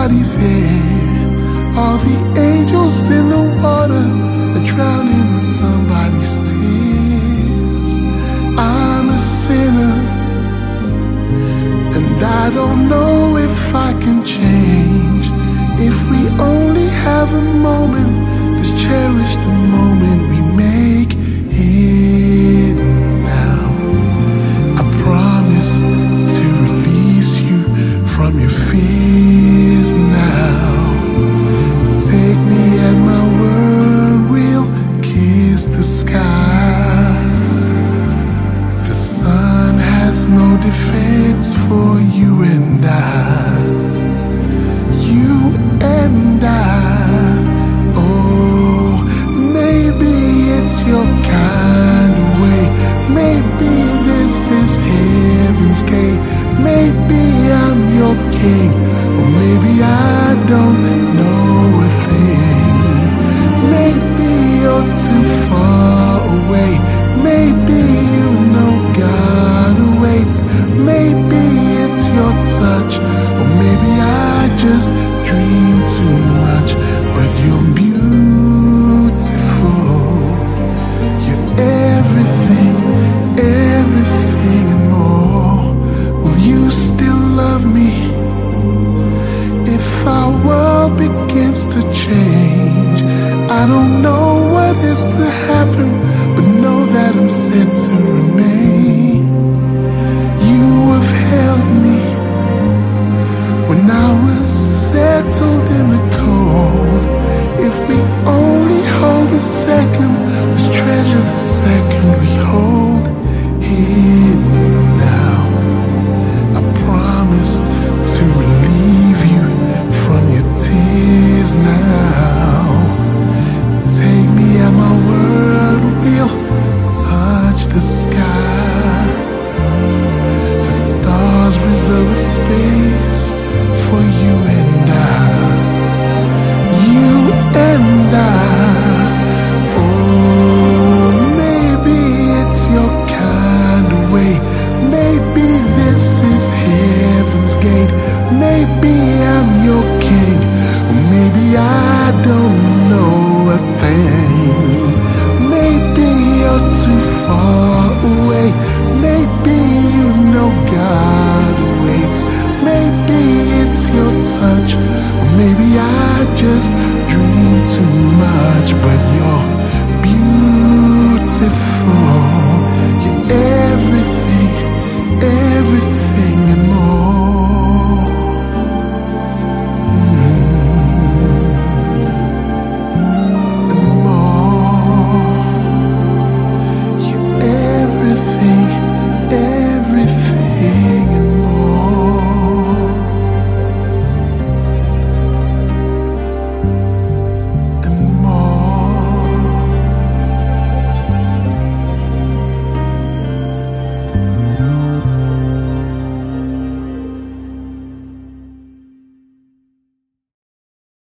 nobody there. All the angels in the water are drowning in somebody's tears. I'm a sinner, and I don't know if I can change. If we only have a moment, let's cherish the moment we make it now. I promise to release you from your fears now. Take me at my word, we'll kiss the sky. The sun has no defense for you and I. You and I. Oh, maybe it's your kind of way. Maybe this is heaven's gate. Maybe I'm your king, or maybe I don't know a thing. Maybe you're too far away. Maybe you know God awaits. Maybe it's your touch, or maybe I just dream too much. But you're beautiful. You're everything, everything and more. Will you still love me if our world begins to change? I don't know what is to happen, but know that I'm set to remain. You have held me when I was settled in the cold. If we only hold a second, let's treasure the second we hold here now. I promise to relieve you from your tears now. Take me at my word, we'll touch the sky. The stars reserve a space for you and I. You and I. Oh, maybe it's your kind of way. Maybe this is heaven's gate. Maybe I'm your king, or maybe I don't know a thing. Maybe you're too far away. Maybe you know God waits. Maybe it's your touch, or maybe I just dream too much. But